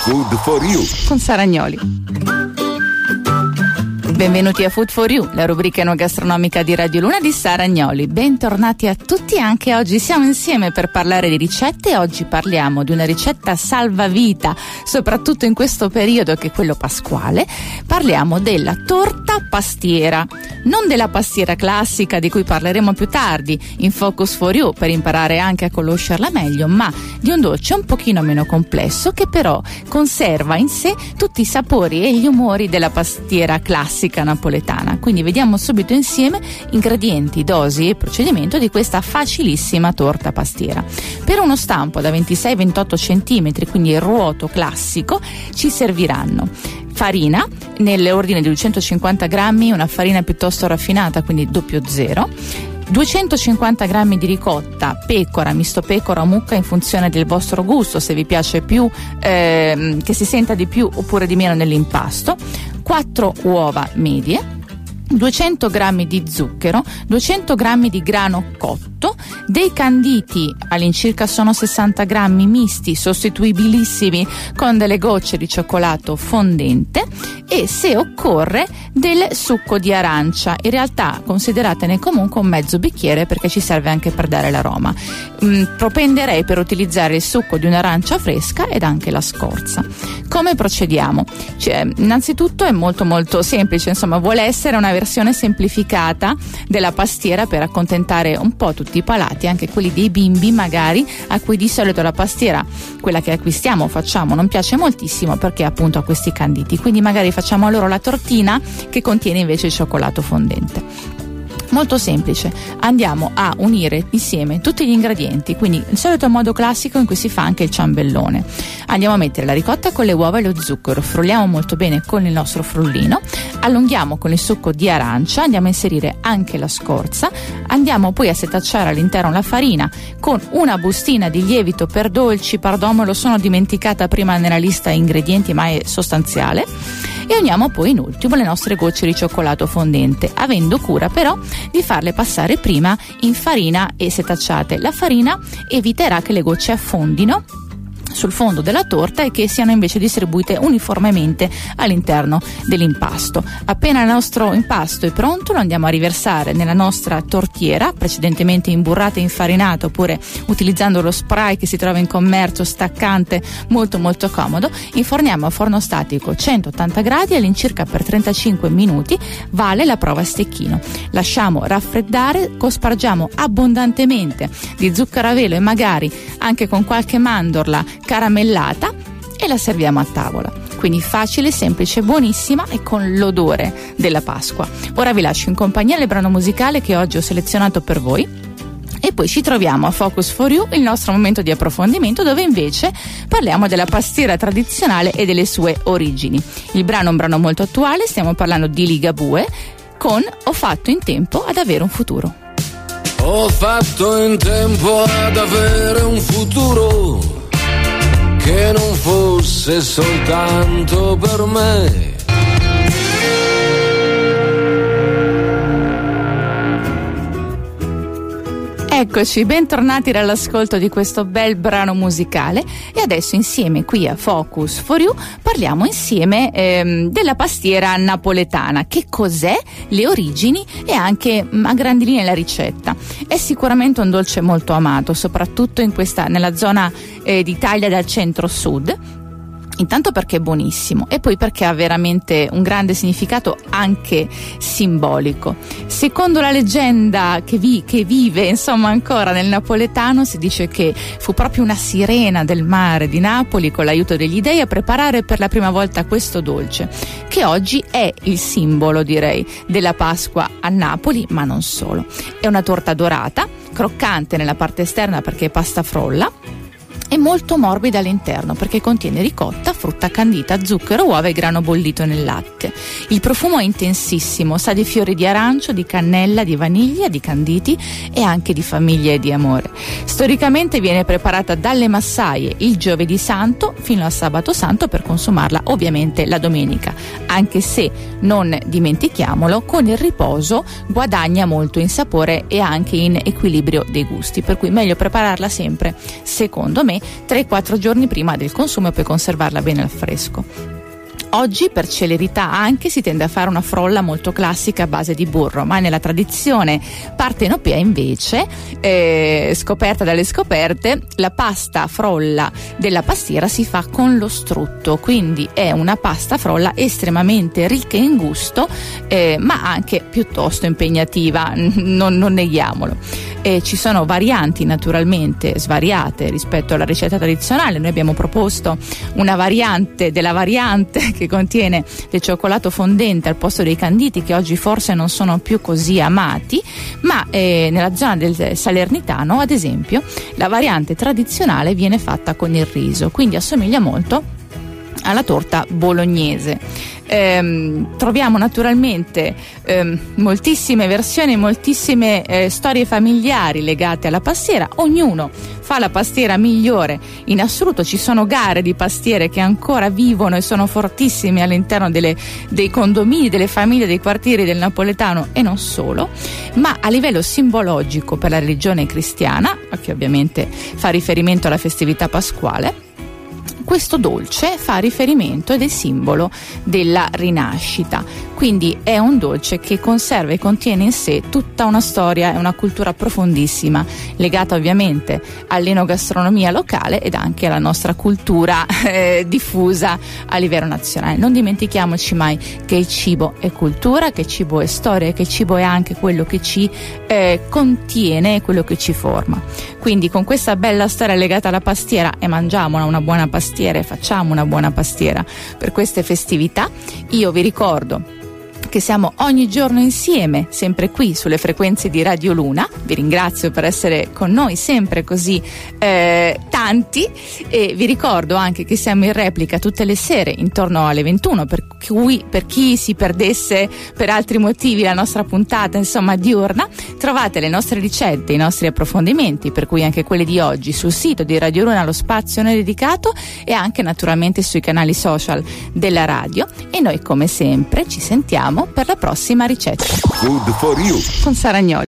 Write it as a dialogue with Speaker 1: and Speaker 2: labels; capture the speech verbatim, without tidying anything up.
Speaker 1: Food for You
Speaker 2: con Saragnoli. Benvenuti a Food for You, la rubrica enogastronomica di Radio Luna di Saragnoli. Bentornati a tutti, anche oggi siamo insieme per parlare di ricette. Oggi parliamo di una ricetta salvavita, soprattutto in questo periodo che è quello pasquale. Parliamo della torta pastiera, non della pastiera classica di cui parleremo più tardi in Focus for You per imparare anche a conoscerla meglio, ma di un dolce un pochino meno complesso che però conserva in sé tutti i sapori e gli umori della pastiera classica napoletana. Quindi vediamo subito insieme ingredienti, dosi e procedimento di questa facilissima torta pastiera. Per uno stampo da ventisei ventotto centimetri, quindi il ruoto classico, ci serviranno farina nell'ordine di duecentocinquanta grammi, una farina piuttosto raffinata, quindi doppio zero, duecentocinquanta grammi di ricotta, pecora, misto pecora o mucca in funzione del vostro gusto, se vi piace più ehm, che si senta di più oppure di meno nell'impasto, quattro uova medie, duecento grammi di zucchero, duecento grammi di grano cotto, dei canditi all'incirca sono sessanta grammi misti, sostituibilissimi con delle gocce di cioccolato fondente e, se occorre, del succo di arancia. In realtà consideratene comunque un mezzo bicchiere perché ci serve anche per dare l'aroma. Mm, propenderei per utilizzare il succo di un'arancia fresca ed anche la scorza. Come procediamo? Cioè, innanzitutto è molto molto semplice, insomma, vuole essere una versione semplificata della pastiera per accontentare un po' tutti i palati, anche quelli dei bimbi magari, a cui di solito la pastiera, quella che acquistiamo o facciamo, non piace moltissimo perché appunto ha questi canditi, quindi magari facciamo a loro la tortina che contiene invece il cioccolato fondente. Molto semplice, andiamo a unire insieme tutti gli ingredienti, quindi il solito modo classico in cui si fa anche il ciambellone. Andiamo a mettere la ricotta con le uova e lo zucchero, frulliamo molto bene con il nostro frullino, allunghiamo con il succo di arancia, andiamo a inserire anche la scorza, andiamo poi a setacciare all'interno la farina con una bustina di lievito per dolci, pardon, me lo sono dimenticata prima nella lista ingredienti, ma è sostanziale, e uniamo poi in ultimo le nostre gocce di cioccolato fondente, avendo cura però di farle passare prima in farina e setacciate. La farina eviterà che le gocce affondino sul fondo della torta e che siano invece distribuite uniformemente all'interno dell'impasto. Appena il nostro impasto è pronto, lo andiamo a riversare nella nostra tortiera precedentemente imburrata e infarinata, oppure utilizzando lo spray che si trova in commercio staccante, molto molto comodo. Inforniamo a forno statico centottanta gradi all'incirca per trentacinque minuti, vale la prova a stecchino. Lasciamo raffreddare, cospargiamo abbondantemente di zucchero a velo e magari anche con qualche mandorla caramellata e la serviamo a tavola. Quindi facile, semplice, buonissima e con l'odore della Pasqua. Ora vi lascio in compagnia del brano musicale che oggi ho selezionato per voi e poi ci troviamo a Focus for You, il nostro momento di approfondimento, dove invece parliamo della pastiera tradizionale e delle sue origini. Il brano è un brano molto attuale, stiamo parlando di Ligabue con Ho fatto in tempo ad avere un futuro.
Speaker 3: Ho fatto in tempo ad avere un futuro che non fosse soltanto per me.
Speaker 2: Eccoci, bentornati dall'ascolto di questo bel brano musicale e adesso insieme qui a Focus for You parliamo insieme ehm, della pastiera napoletana. Che cos'è, le origini e anche a grandi linee la ricetta. È sicuramente un dolce molto amato, soprattutto in questa, nella zona eh, d'Italia del centro-sud. Intanto perché è buonissimo e poi perché ha veramente un grande significato anche simbolico. Secondo la leggenda che, vi, che vive insomma ancora nel napoletano, si dice che fu proprio una sirena del mare di Napoli, con l'aiuto degli dei, a preparare per la prima volta questo dolce, che oggi è il simbolo, direi, della Pasqua a Napoli, ma non solo. È una torta dorata, croccante nella parte esterna perché è pasta frolla, è molto morbida all'interno perché contiene ricotta, frutta candita, zucchero, uova e grano bollito nel latte. Il profumo è intensissimo, sa di fiori di arancio, di cannella, di vaniglia, di canditi e anche di famiglia e di amore. Storicamente viene preparata dalle massaie il giovedì santo fino al sabato santo per consumarla ovviamente la domenica, anche se, non dimentichiamolo, con il riposo guadagna molto in sapore e anche in equilibrio dei gusti, per cui meglio prepararla sempre, secondo me, me tre quattro giorni prima del consumo e poi conservarla bene al fresco. Oggi per celerità anche si tende a fare una frolla molto classica a base di burro, ma nella tradizione partenopea invece, eh, scoperta dalle scoperte, la pasta frolla della pastiera si fa con lo strutto, quindi è una pasta frolla estremamente ricca in gusto, eh, ma anche piuttosto impegnativa, non, non neghiamolo. E ci sono varianti naturalmente svariate rispetto alla ricetta tradizionale. Noi abbiamo proposto una variante della variante che contiene del cioccolato fondente al posto dei canditi, che oggi forse non sono più così amati, ma eh, nella zona del Salernitano ad esempio la variante tradizionale viene fatta con il riso, quindi assomiglia molto alla torta bolognese. Ehm, troviamo naturalmente ehm, moltissime versioni, moltissime eh, storie familiari legate alla pastiera. Ognuno fa la pastiera migliore in assoluto. Ci sono gare di pastiere che ancora vivono e sono fortissime all'interno delle, dei condomini, delle famiglie, dei quartieri del napoletano e non solo, ma a livello simbologico per la religione cristiana, che ovviamente fa riferimento alla festività pasquale, questo dolce fa riferimento ed è simbolo della rinascita, quindi è un dolce che conserva e contiene in sé tutta una storia e una cultura profondissima, legata ovviamente all'enogastronomia locale ed anche alla nostra cultura eh, diffusa a livello nazionale. Non dimentichiamoci mai che il cibo è cultura, che il cibo è storia, che il cibo è anche quello che ci eh, contiene, quello che ci forma. Quindi con questa bella storia legata alla pastiera, e mangiamola una buona pastiera, e facciamo una buona pastiera per queste festività, io vi ricordo che siamo ogni giorno insieme, sempre qui sulle frequenze di Radio Luna. Vi ringrazio per essere con noi sempre così eh, tanti, e vi ricordo anche che siamo in replica tutte le sere intorno alle ventuno, per cui per chi si perdesse per altri motivi la nostra puntata insomma diurna, trovate le nostre ricette, i nostri approfondimenti, per cui anche quelli di oggi, sul sito di Radio Luna, lo spazio ne è dedicato, e anche naturalmente sui canali social della radio. E noi come sempre ci sentiamo per la prossima ricetta.
Speaker 1: Food for you
Speaker 2: con Sara Agnoli.